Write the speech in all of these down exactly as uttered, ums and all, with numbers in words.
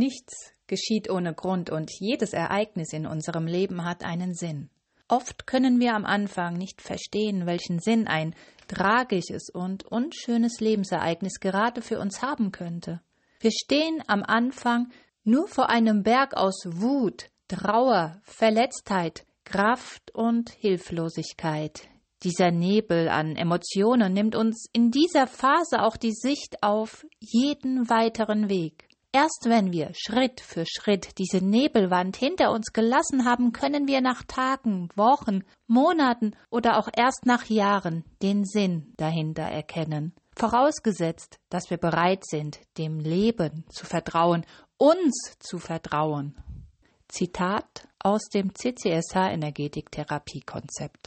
Nichts geschieht ohne Grund und jedes Ereignis in unserem Leben hat einen Sinn. Oft können wir am Anfang nicht verstehen, welchen Sinn ein tragisches und unschönes Lebensereignis gerade für uns haben könnte. Wir stehen am Anfang nur vor einem Berg aus Wut, Trauer, Verletztheit, Kraft und Hilflosigkeit. Dieser Nebel an Emotionen nimmt uns in dieser Phase auch die Sicht auf jeden weiteren Weg. Erst wenn wir Schritt für Schritt diese Nebelwand hinter uns gelassen haben, können wir nach Tagen, Wochen, Monaten oder auch erst nach Jahren den Sinn dahinter erkennen. Vorausgesetzt, dass wir bereit sind, dem Leben zu vertrauen, uns zu vertrauen. Zitat aus dem C C S H-Energetik-Therapie-Konzept.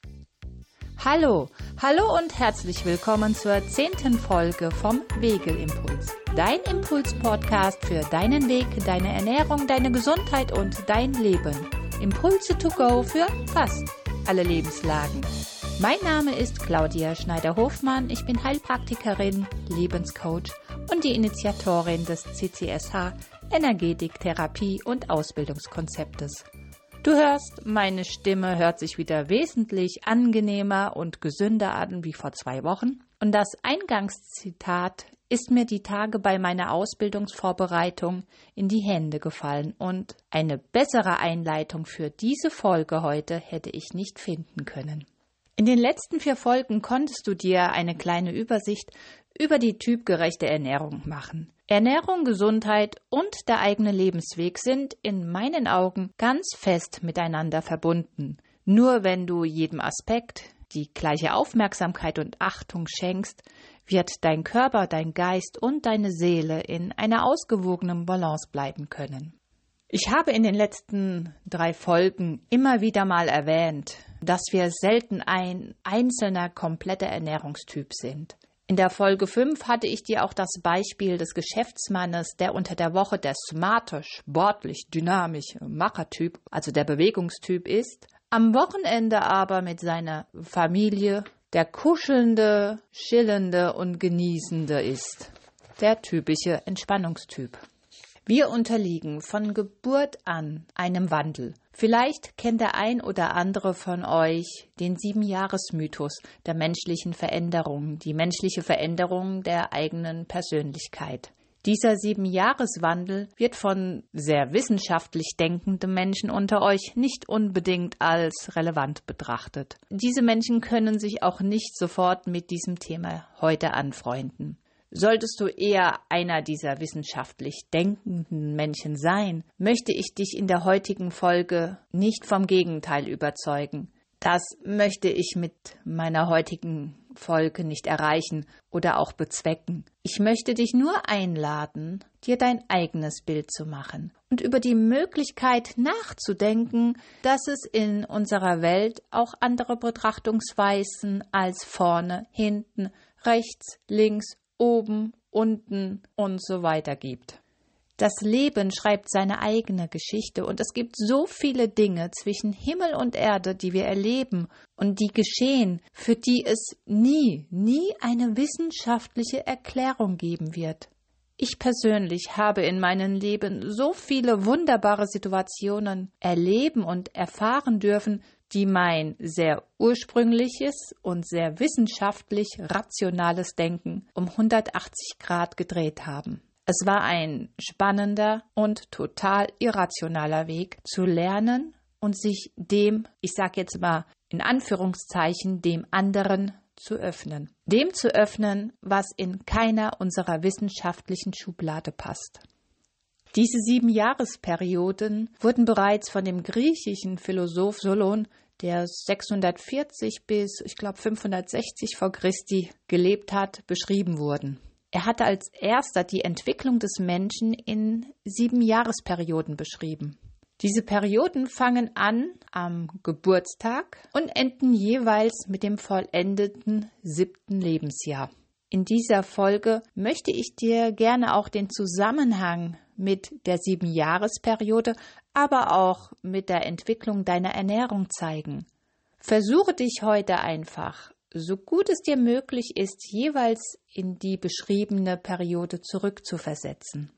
Hallo, hallo und herzlich willkommen zur zehnten Folge vom Wegelimpuls. Dein Impuls-Podcast für deinen Weg, deine Ernährung, deine Gesundheit und dein Leben. Impulse to go für fast alle Lebenslagen. Mein Name ist Claudia Schneider-Hofmann. Ich bin Heilpraktikerin, Lebenscoach und die Initiatorin des C C S H Energetik-Therapie und Ausbildungskonzeptes. Du hörst, meine Stimme hört sich wieder wesentlich angenehmer und gesünder an wie vor zwei Wochen. Und das Eingangszitat ist mir die Tage bei meiner Ausbildungsvorbereitung in die Hände gefallen. Und eine bessere Einleitung für diese Folge heute hätte ich nicht finden können. In den letzten vier Folgen konntest du dir eine kleine Übersicht über die typgerechte Ernährung machen. Ernährung, Gesundheit und der eigene Lebensweg sind in meinen Augen ganz fest miteinander verbunden. Nur wenn du jedem Aspekt die gleiche Aufmerksamkeit und Achtung schenkst, wird dein Körper, dein Geist und deine Seele in einer ausgewogenen Balance bleiben können. Ich habe in den letzten drei Folgen immer wieder mal erwähnt, dass wir selten ein einzelner, kompletter Ernährungstyp sind. In der Folge fünf hatte ich dir auch das Beispiel des Geschäftsmannes, der unter der Woche der smarte, sportlich, dynamische Machertyp, also der Bewegungstyp ist, am Wochenende aber mit seiner Familie der kuschelnde, chillende und genießende ist, der typische Entspannungstyp. Wir unterliegen von Geburt an einem Wandel. Vielleicht kennt der ein oder andere von euch den Sieben-Jahres-Mythos der menschlichen Veränderung, die menschliche Veränderung der eigenen Persönlichkeit. Dieser Sieben-Jahres-Wandel wird von sehr wissenschaftlich denkenden Menschen unter euch nicht unbedingt als relevant betrachtet. Diese Menschen können sich auch nicht sofort mit diesem Thema heute anfreunden. Solltest du eher einer dieser wissenschaftlich denkenden Menschen sein, möchte ich dich in der heutigen Folge nicht vom Gegenteil überzeugen. Das möchte ich mit meiner heutigen Folge nicht erreichen oder auch bezwecken. Ich möchte dich nur einladen, dir dein eigenes Bild zu machen und über die Möglichkeit nachzudenken, dass es in unserer Welt auch andere Betrachtungsweisen als vorne, hinten, rechts, links, oben, unten und so weiter gibt. Das Leben schreibt seine eigene Geschichte und es gibt so viele Dinge zwischen Himmel und Erde, die wir erleben und die geschehen, für die es nie, nie eine wissenschaftliche Erklärung geben wird. Ich persönlich habe in meinem Leben so viele wunderbare Situationen erleben und erfahren dürfen, die mein sehr ursprüngliches und sehr wissenschaftlich rationales Denken um hundertachtzig Grad gedreht haben. Es war ein spannender und total irrationaler Weg zu lernen und sich dem, ich sage jetzt mal in Anführungszeichen, dem anderen zu öffnen. Dem zu öffnen, was in keiner unserer wissenschaftlichen Schublade passt. Diese sieben Jahresperioden wurden bereits von dem griechischen Philosoph Solon, der sechshundertvierzig bis, ich glaube, fünfhundertsechzig vor Christi gelebt hat, beschrieben wurden. Er hatte als erster die Entwicklung des Menschen in sieben Jahresperioden beschrieben. Diese Perioden fangen an am Geburtstag und enden jeweils mit dem vollendeten siebten Lebensjahr. In dieser Folge möchte ich dir gerne auch den Zusammenhang mit der Sieben-Jahresperiode, aber auch mit der Entwicklung deiner Ernährung zeigen. Versuche dich heute einfach, so gut es dir möglich ist, jeweils in die beschriebene Periode zurückzuversetzen.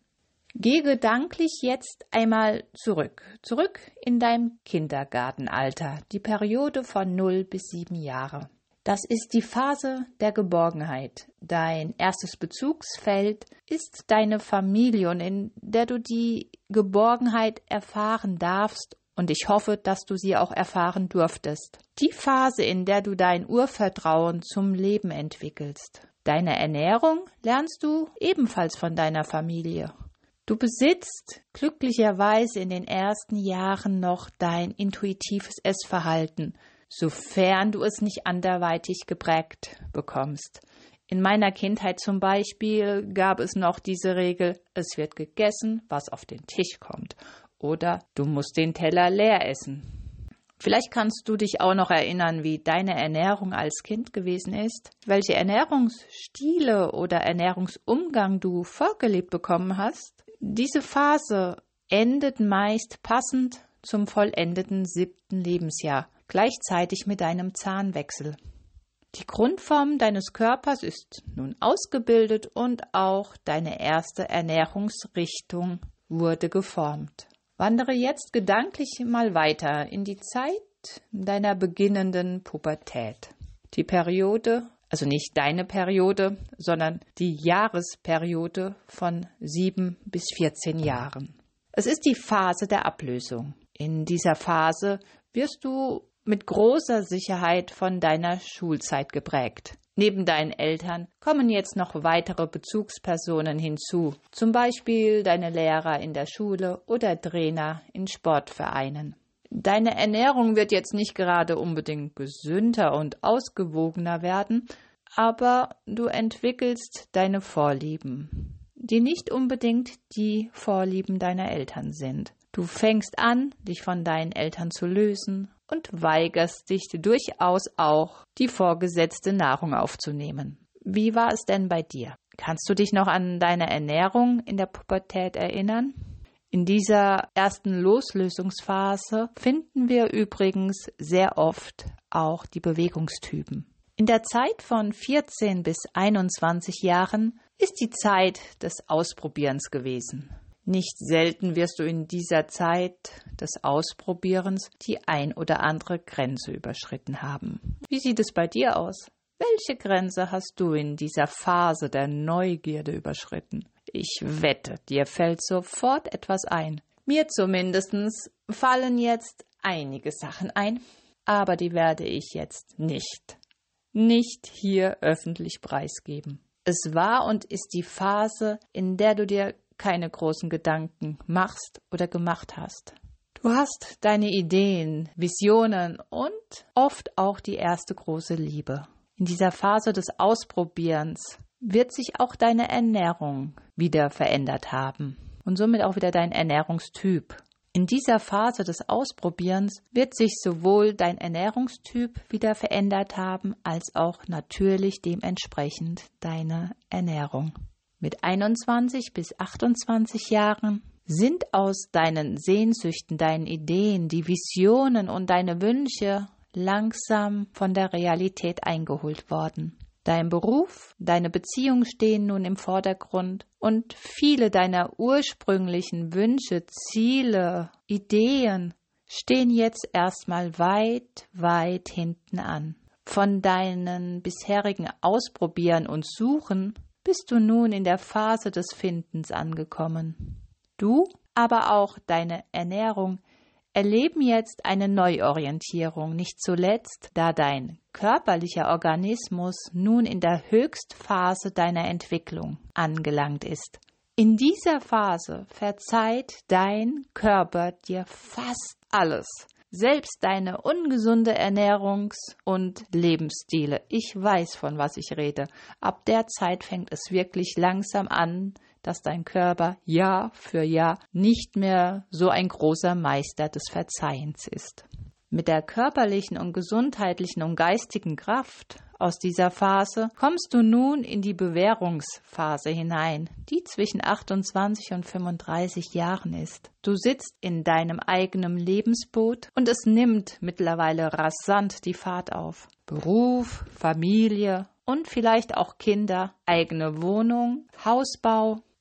Geh gedanklich jetzt einmal zurück, zurück in dein Kindergartenalter, die Periode von null bis sieben Jahre. Das ist die Phase der Geborgenheit. Dein erstes Bezugsfeld ist deine Familie, und in der du die Geborgenheit erfahren darfst, und ich hoffe, dass du sie auch erfahren durftest. Die Phase, in der du dein Urvertrauen zum Leben entwickelst. Deine Ernährung lernst du ebenfalls von deiner Familie. Du besitzt glücklicherweise in den ersten Jahren noch dein intuitives Essverhalten, sofern du es nicht anderweitig geprägt bekommst. In meiner Kindheit zum Beispiel gab es noch diese Regel, es wird gegessen, was auf den Tisch kommt, oder du musst den Teller leer essen. Vielleicht kannst du dich auch noch erinnern, wie deine Ernährung als Kind gewesen ist, welche Ernährungsstile oder Ernährungsumgang du vorgelebt bekommen hast. Diese Phase endet meist passend zum vollendeten siebten Lebensjahr, gleichzeitig mit deinem Zahnwechsel. Die Grundform deines Körpers ist nun ausgebildet und auch deine erste Ernährungsrichtung wurde geformt. Wandere jetzt gedanklich mal weiter in die Zeit deiner beginnenden Pubertät. Die Periode, also nicht deine Periode, sondern die Jahresperiode von sieben bis vierzehn Jahren. Es ist die Phase der Ablösung. In dieser Phase wirst du mit großer Sicherheit von deiner Schulzeit geprägt. Neben deinen Eltern kommen jetzt noch weitere Bezugspersonen hinzu, zum Beispiel deine Lehrer in der Schule oder Trainer in Sportvereinen. Deine Ernährung wird jetzt nicht gerade unbedingt gesünder und ausgewogener werden, aber du entwickelst deine Vorlieben, die nicht unbedingt die Vorlieben deiner Eltern sind. Du fängst an, dich von deinen Eltern zu lösen und weigerst dich durchaus auch, die vorgesetzte Nahrung aufzunehmen. Wie war es denn bei dir? Kannst du dich noch an deine Ernährung in der Pubertät erinnern? In dieser ersten Loslösungsphase finden wir übrigens sehr oft auch die Bewegungstypen. In der Zeit von vierzehn bis einundzwanzig Jahren ist die Zeit des Ausprobierens gewesen. Nicht selten wirst du in dieser Zeit des Ausprobierens die ein oder andere Grenze überschritten haben. Wie sieht es bei dir aus? Welche Grenze hast du in dieser Phase der Neugierde überschritten? Ich wette, dir fällt sofort etwas ein. Mir zumindest fallen jetzt einige Sachen ein, aber die werde ich jetzt nicht, nicht hier öffentlich preisgeben. Es war und ist die Phase, in der du dir keine großen Gedanken machst oder gemacht hast. Du hast deine Ideen, Visionen und oft auch die erste große Liebe. In dieser Phase des Ausprobierens wird sich auch deine Ernährung wieder verändert haben und somit auch wieder dein Ernährungstyp. In dieser Phase des Ausprobierens wird sich sowohl dein Ernährungstyp wieder verändert haben, als auch natürlich dementsprechend deine Ernährung. Mit einundzwanzig bis achtundzwanzig Jahren sind aus deinen Sehnsüchten, deinen Ideen, die Visionen und deine Wünsche langsam von der Realität eingeholt worden. Dein Beruf, deine Beziehung stehen nun im Vordergrund und viele deiner ursprünglichen Wünsche, Ziele, Ideen stehen jetzt erstmal weit, weit hinten an. Von deinen bisherigen Ausprobieren und Suchen bist du nun in der Phase des Findens angekommen. Du, aber auch deine Ernährung erleben jetzt eine Neuorientierung, nicht zuletzt, da dein körperlicher Organismus nun in der Höchstphase deiner Entwicklung angelangt ist. In dieser Phase verzeiht dein Körper dir fast alles, selbst deine ungesunde Ernährungs- und Lebensstile. Ich weiß, von was ich rede. Ab der Zeit fängt es wirklich langsam an, dass dein Körper Jahr für Jahr nicht mehr so ein großer Meister des Verzeihens ist. Mit der körperlichen und gesundheitlichen und geistigen Kraft aus dieser Phase kommst du nun in die Bewährungsphase hinein, die zwischen achtundzwanzig und fünfunddreißig Jahren ist. Du sitzt in deinem eigenen Lebensboot und es nimmt mittlerweile rasant die Fahrt auf. Beruf, Familie und vielleicht auch Kinder, eigene Wohnung, Hausbau,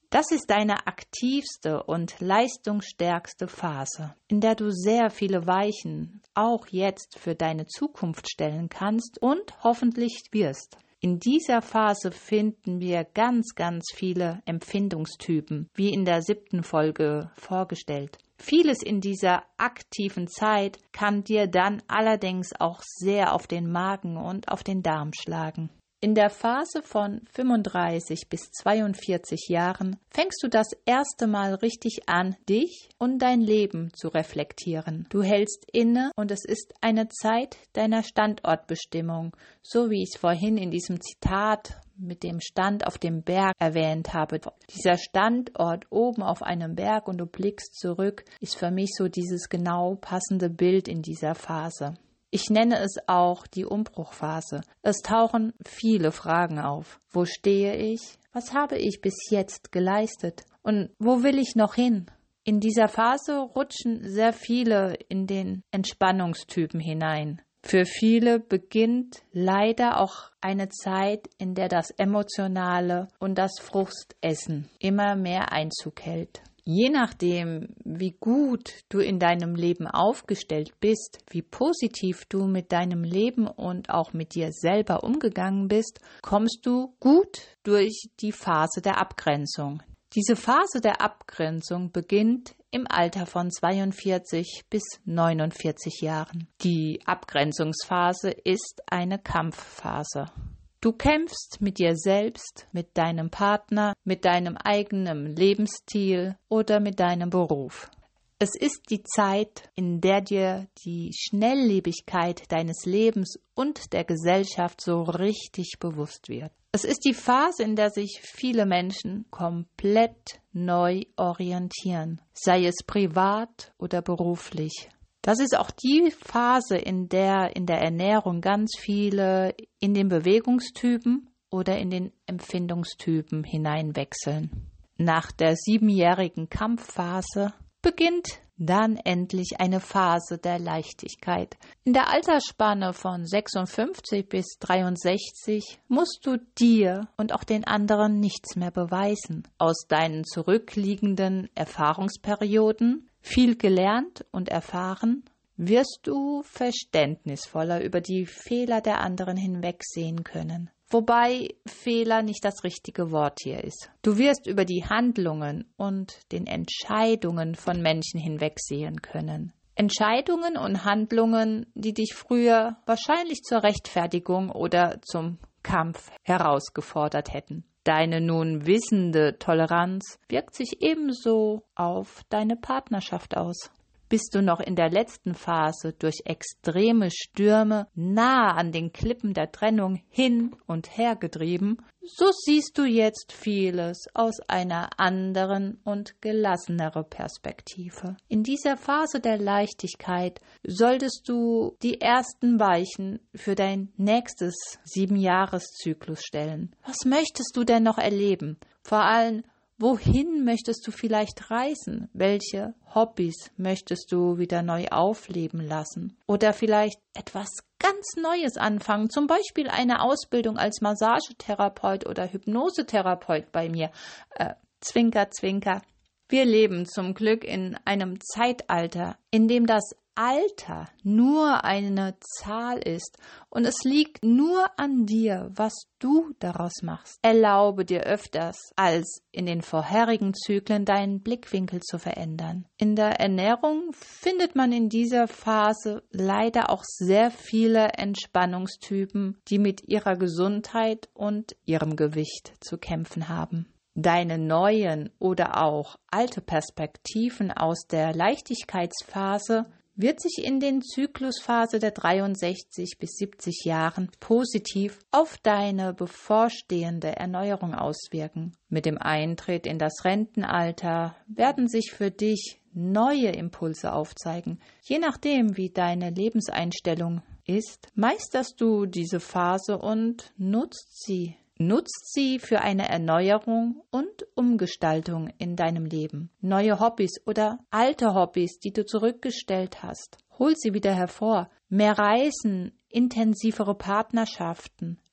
Das ist deine aktivste und leistungsstärkste Phase, in der du sehr viele Weichen auch jetzt für deine Zukunft stellen kannst und hoffentlich wirst. In dieser Phase finden wir ganz, ganz viele Empfindungstypen, wie in der siebten Folge vorgestellt. Vieles in dieser aktiven Zeit kann dir dann allerdings auch sehr auf den Magen und auf den Darm schlagen. In der Phase von fünfunddreißig bis zweiundvierzig Jahren fängst du das erste Mal richtig an, dich und dein Leben zu reflektieren. Du hältst inne und es ist eine Zeit deiner Standortbestimmung, so wie ich es vorhin in diesem Zitat mit dem Stand auf dem Berg erwähnt habe. Dieser Standort oben auf einem Berg und du blickst zurück, ist für mich so dieses genau passende Bild in dieser Phase. Ich nenne es auch die Umbruchphase. Es tauchen viele Fragen auf. Wo stehe ich? Was habe ich bis jetzt geleistet? Und wo will ich noch hin? In dieser Phase rutschen sehr viele in den Entspannungstypen hinein. Für viele beginnt leider auch eine Zeit, in der das Emotionale und das Frustessen immer mehr Einzug hält. Je nachdem, wie gut du in deinem Leben aufgestellt bist, wie positiv du mit deinem Leben und auch mit dir selber umgegangen bist, kommst du gut durch die Phase der Abgrenzung. Diese Phase der Abgrenzung beginnt im Alter von zweiundvierzig bis neunundvierzig Jahren. Die Abgrenzungsphase ist eine Kampfphase. Du kämpfst mit dir selbst, mit deinem Partner, mit deinem eigenen Lebensstil oder mit deinem Beruf. Es ist die Zeit, in der dir die Schnelllebigkeit deines Lebens und der Gesellschaft so richtig bewusst wird. Es ist die Phase, in der sich viele Menschen komplett neu orientieren, sei es privat oder beruflich. Das ist auch die Phase, in der in der Ernährung ganz viele in den Bewegungstypen oder in den Empfindungstypen hineinwechseln. Nach der siebenjährigen Kampfphase beginnt dann endlich eine Phase der Leichtigkeit. In der Altersspanne von sechsundfünfzig bis dreiundsechzig musst du dir und auch den anderen nichts mehr beweisen. Aus deinen zurückliegenden Erfahrungsperioden, viel gelernt und erfahren, wirst du verständnisvoller über die Fehler der anderen hinwegsehen können. Wobei Fehler nicht das richtige Wort hier ist. Du wirst über die Handlungen und den Entscheidungen von Menschen hinwegsehen können. Entscheidungen und Handlungen, die dich früher wahrscheinlich zur Rechtfertigung oder zum Kampf herausgefordert hätten. Deine nun wissende Toleranz wirkt sich ebenso auf deine Partnerschaft aus. Bist du noch in der letzten Phase durch extreme Stürme nahe an den Klippen der Trennung hin und her getrieben, so siehst du jetzt vieles aus einer anderen und gelasseneren Perspektive. In dieser Phase der Leichtigkeit solltest du die ersten Weichen für dein nächstes Siebenjahreszyklus stellen. Was möchtest du denn noch erleben? Vor allem, wohin möchtest du vielleicht reisen? Welche Hobbys möchtest du wieder neu aufleben lassen? Oder vielleicht etwas ganz Neues anfangen, zum Beispiel eine Ausbildung als Massagetherapeut oder Hypnosetherapeut bei mir. Äh, zwinker, zwinker. Wir leben zum Glück in einem Zeitalter, in dem das Alter nur eine Zahl ist und es liegt nur an dir, was du daraus machst. Erlaube dir öfters als in den vorherigen Zyklen deinen Blickwinkel zu verändern. In der Ernährung findet man in dieser Phase leider auch sehr viele Entspannungstypen, die mit ihrer Gesundheit und ihrem Gewicht zu kämpfen haben. Deine neuen oder auch alte Perspektiven aus der Leichtigkeitsphase wird sich in den Zyklusphase der dreiundsechzig bis siebzig Jahren positiv auf deine bevorstehende Erneuerung auswirken. Mit dem Eintritt in das Rentenalter werden sich für dich neue Impulse aufzeigen. Je nachdem, wie deine Lebenseinstellung ist, meisterst du diese Phase und nutzt sie. Nutzt sie für eine Erneuerung und Umgestaltung in deinem Leben. Neue Hobbys oder alte Hobbys, die du zurückgestellt hast. Hol sie wieder hervor. Mehr Reisen, intensivere Partnerschaften,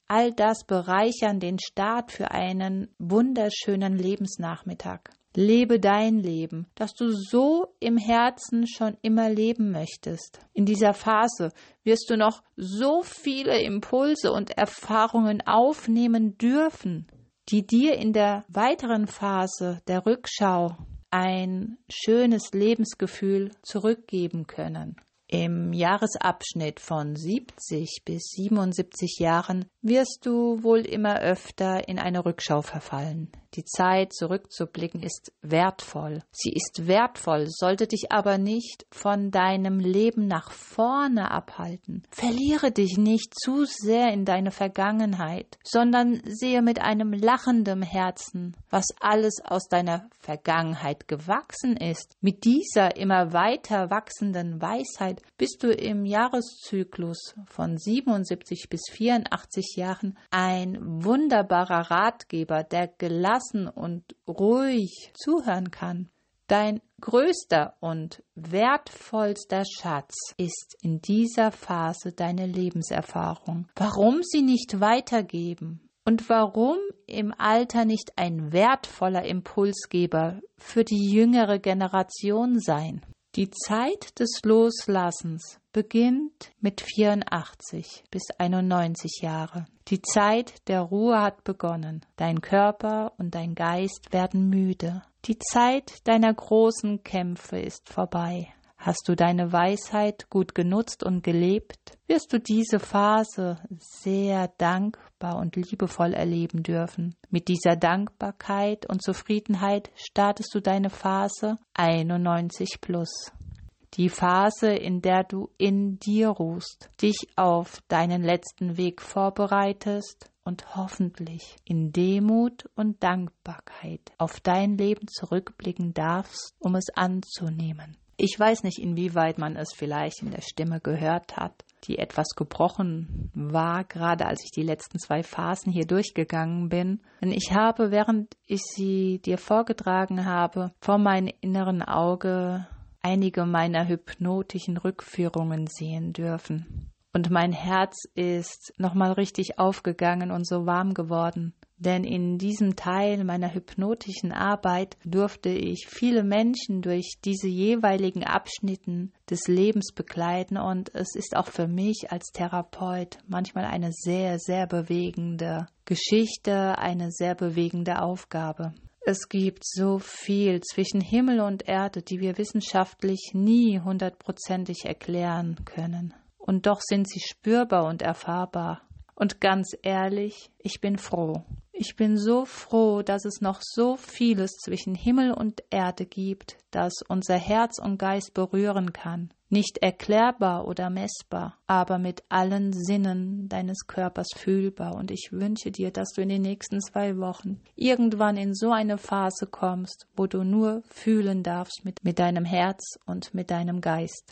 All das bereichern den Start für einen wunderschönen Lebensnachmittag. Lebe dein Leben, das du so im Herzen schon immer leben möchtest. In dieser Phase wirst du noch so viele Impulse und Erfahrungen aufnehmen dürfen, die dir in der weiteren Phase der Rückschau ein schönes Lebensgefühl zurückgeben können. Im Jahresabschnitt von siebzig bis siebenundsiebzig Jahren wirst du wohl immer öfter in eine Rückschau verfallen. Die Zeit zurückzublicken ist wertvoll. Sie ist wertvoll, sollte dich aber nicht von deinem Leben nach vorne abhalten. Verliere dich nicht zu sehr in deine Vergangenheit, sondern sehe mit einem lachenden Herzen, was alles aus deiner Vergangenheit gewachsen ist. Mit dieser immer weiter wachsenden Weisheit bist du im Jahreszyklus von siebenundsiebzig bis vierundachtzig Jahren ein wunderbarer Ratgeber, der gelassen und ruhig zuhören kann. Dein größter und wertvollster Schatz ist in dieser Phase deine Lebenserfahrung. Warum sie nicht weitergeben und warum im Alter nicht ein wertvoller Impulsgeber für die jüngere Generation sein? Die Zeit des Loslassens beginnt mit vierundachtzig bis einundneunzig Jahre. Die Zeit der Ruhe hat begonnen. Dein Körper und dein Geist werden müde. Die Zeit deiner großen Kämpfe ist vorbei. Hast du deine Weisheit gut genutzt und gelebt, wirst du diese Phase sehr dankbar und liebevoll erleben dürfen. Mit dieser Dankbarkeit und Zufriedenheit startest du deine Phase einundneunzig plus. Die Phase, in der du in dir ruhst, dich auf deinen letzten Weg vorbereitest und hoffentlich in Demut und Dankbarkeit auf dein Leben zurückblicken darfst, um es anzunehmen. Ich weiß nicht, inwieweit man es vielleicht in der Stimme gehört hat, die etwas gebrochen war, gerade als ich die letzten zwei Phasen hier durchgegangen bin. Denn ich habe, während ich sie dir vorgetragen habe, vor meinem inneren Auge einige meiner hypnotischen Rückführungen sehen dürfen. Und mein Herz ist nochmal richtig aufgegangen und so warm geworden. Denn in diesem Teil meiner hypnotischen Arbeit durfte ich viele Menschen durch diese jeweiligen Abschnitten des Lebens begleiten und es ist auch für mich als Therapeut manchmal eine sehr, sehr bewegende Geschichte, eine sehr bewegende Aufgabe. Es gibt so viel zwischen Himmel und Erde, die wir wissenschaftlich nie hundertprozentig erklären können. Und doch sind sie spürbar und erfahrbar. Und ganz ehrlich, ich bin froh. Ich bin so froh, dass es noch so vieles zwischen Himmel und Erde gibt, das unser Herz und Geist berühren kann. Nicht erklärbar oder messbar, aber mit allen Sinnen deines Körpers fühlbar. Und ich wünsche dir, dass du in den nächsten zwei Wochen irgendwann in so eine Phase kommst, wo du nur fühlen darfst mit, mit deinem Herz und mit deinem Geist.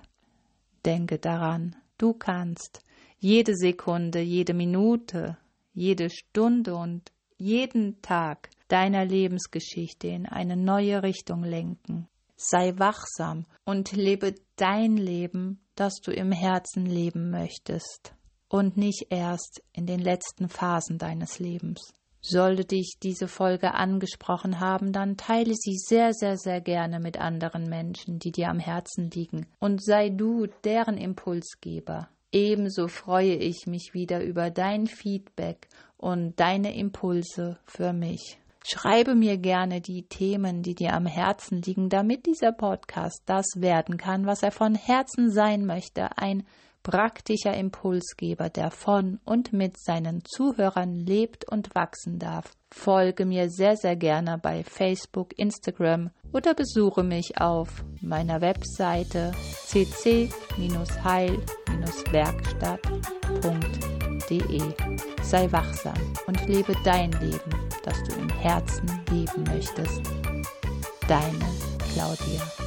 Denke daran, du kannst jede Sekunde, jede Minute, jede Stunde und jeden Tag deiner Lebensgeschichte in eine neue Richtung lenken. Sei wachsam und lebe dein Leben, das du im Herzen leben möchtest und nicht erst in den letzten Phasen deines Lebens. Sollte dich diese Folge angesprochen haben, dann teile sie sehr, sehr, sehr gerne mit anderen Menschen, die dir am Herzen liegen und sei du deren Impulsgeber. Ebenso freue ich mich wieder über dein Feedback und deine Impulse für mich. Schreibe mir gerne die Themen, die dir am Herzen liegen, damit dieser Podcast das werden kann, was er von Herzen sein möchte, ein praktischer Impulsgeber, der von und mit seinen Zuhörern lebt und wachsen darf. Folge mir sehr, sehr gerne bei Facebook, Instagram oder besuche mich auf meiner Webseite c c heil werkstatt punkt d e. Sei wachsam und lebe dein Leben, das du im Herzen leben möchtest. Deine Claudia.